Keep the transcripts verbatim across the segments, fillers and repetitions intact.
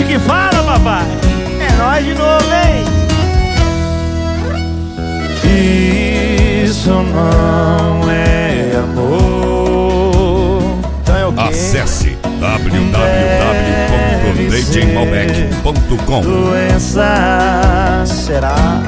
que fala, papai. É nóis de novo, hein? Isso não é amor. Então é o quê? Acesse w w w ponto d j malbec ponto com. Doença, Será?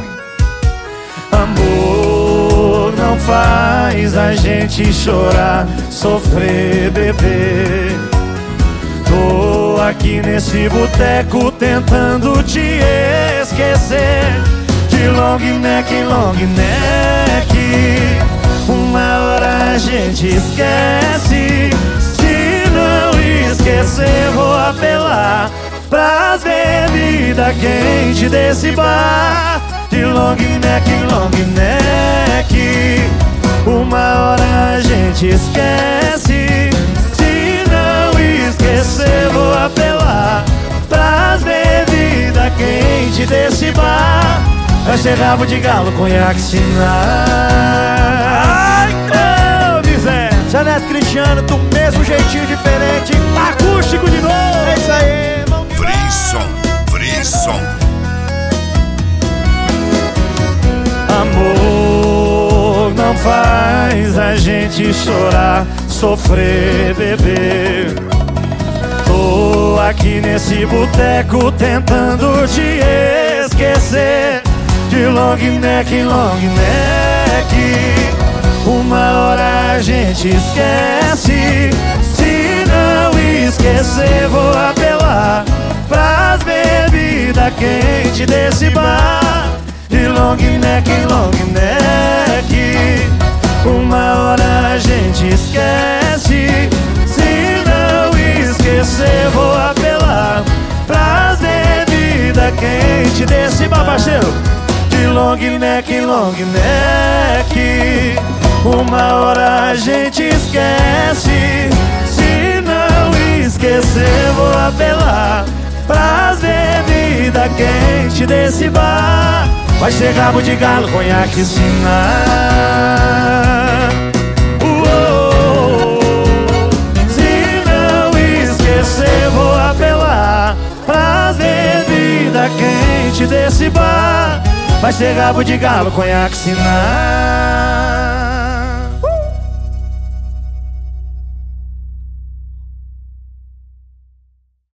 amor não faz a gente chorar, sofrer, beber. Tô aqui nesse boteco tentando te esquecer. De long neck, long neck, uma hora a gente esquece. Se não esquecer, vou apelar pras bebidas quentes desse bar. De long neck, long neck, uma hora a gente esquece. Se não esquecer, vou apelar pras bebidas quentes desse bar. Vai ser rabo de galo, conhaque, sinal. Ai, ô, miséria. Zé Neto Cristiano, do mesmo jeitinho diferente, acústico de novo. É isso aí, mão que vai. Frisson, Frisson. Amor não faz a gente chorar, sofrer, beber. Tô aqui nesse boteco tentando te esquecer. De long neck, long neck, uma hora a gente esquece. Se não esquecer, vou apelar pras bebidas quentes desse bar. De long neck, long neck, uma hora a gente esquece. Se não esquecer, vou apelar pras bebidas quentes desse bar, parceiro. De long neck, long neck, uma hora a gente esquece. Se não esquecer, vou apelar pras bebidas quentes desse bar. Vai ser rabo de galo, conhaque, sinal. Uou. Se não esquecer, vou apelar pras bebidas quentes desse bar. Vai ser rabo de galo, conhaque, sinal.